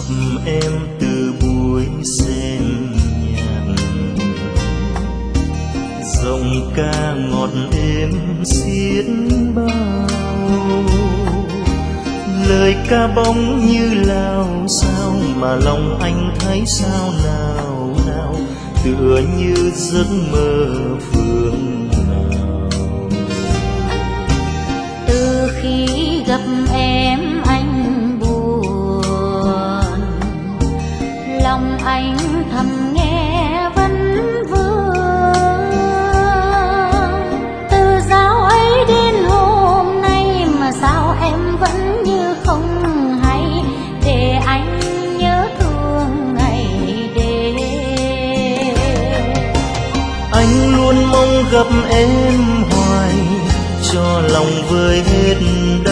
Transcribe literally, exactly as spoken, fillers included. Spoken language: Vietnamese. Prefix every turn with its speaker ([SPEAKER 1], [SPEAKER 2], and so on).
[SPEAKER 1] em từ buổi xem nhạc, giọng ca ngọt êm xiết bao, lời ca bóng như lao sao mà lòng anh thấy sao nào nào, tựa như giấc mơ phương nào.
[SPEAKER 2] Từ khi gặp em anh buồn, lòng anh thầm nghe vấn vương. Từ dạo ấy đến hôm nay mà sao em vẫn như không hay, để anh nhớ thương ngày đêm.
[SPEAKER 1] Anh luôn mong gặp em hoài, cho lòng vơi hết